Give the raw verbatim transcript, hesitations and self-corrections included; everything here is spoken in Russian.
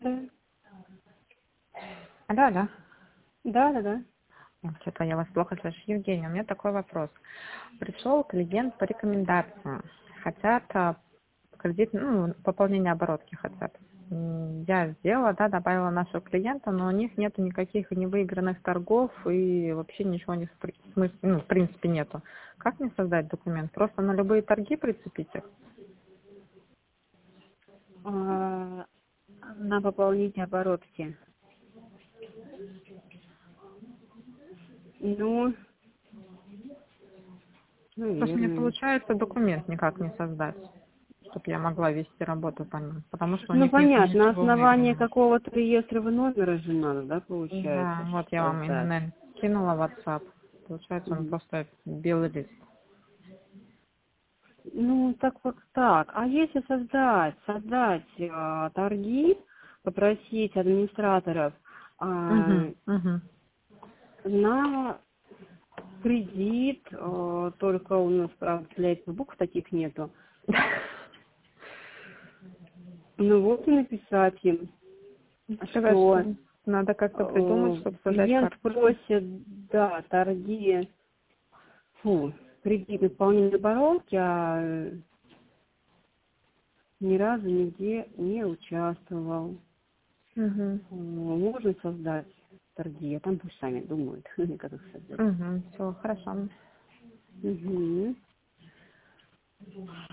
Да, Алло, алло. да, да, да. Что-то я вас плохо слышу. Евгений, у меня такой вопрос. Пришел клиент по рекомендациям. Хотят а, кредит, ну, пополнение оборотки хотят. М, Я сделала, да, добавила нашего клиента, но у них нету никаких невыигранных торгов и вообще ничего не спри- смыс- ну, в принципе нету. Как мне создать документ? Просто на любые торги прицепить их? А, на пополнение оборотки. Ну, Просто не наверное. получается документ никак не создать, чтобы я могла вести работу по ним, потому что у Ну, них нету понятно, на ничего основании выигранного. какого-то реестрового номера же надо, да, Да, получается, вот я вам создать. именно кинула в WhatsApp. Получается, он Мгм. просто белый лист. Ну, так вот так. А если создать, создать а, торги, попросить администраторов Угу, а, угу. на кредит, а, только у нас, правда, для этих букв таких нету. Ну вот и написать им, Сказать, что что надо как-то придумать, э, чтобы создать клиент карточку. просит, да, торги, фу, кредит исполнение оборотки, а э, ни разу нигде не участвовал. Угу, Э, Можно создать торги, а там пусть сами думают, как их создать. угу, все, хорошо. Мгм.